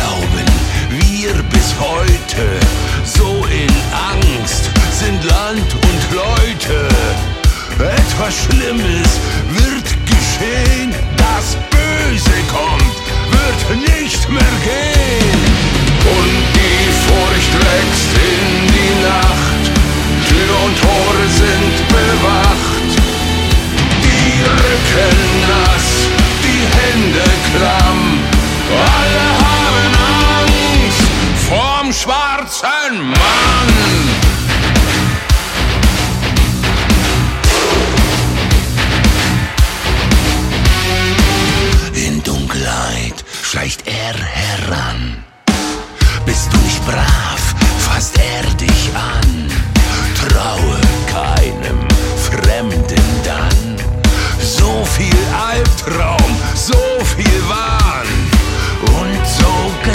glauben wir bis heute, so in Angst sind Land und Leute. Etwas Schlimmes wird geschehen, das Böse kommt, wird nicht mehr gehen. Und die Furcht wächst in die Nacht, Tür und Tore sind bewacht. Die Rücken nass, die Hände klamm, alle haben Angst vorm schwarzen Mann. In Dunkelheit schleicht er heran. Bist du nicht brav, fasst er dich an. Traue keinem Fremden dann. So viel Albtraum, so viel Wahn und so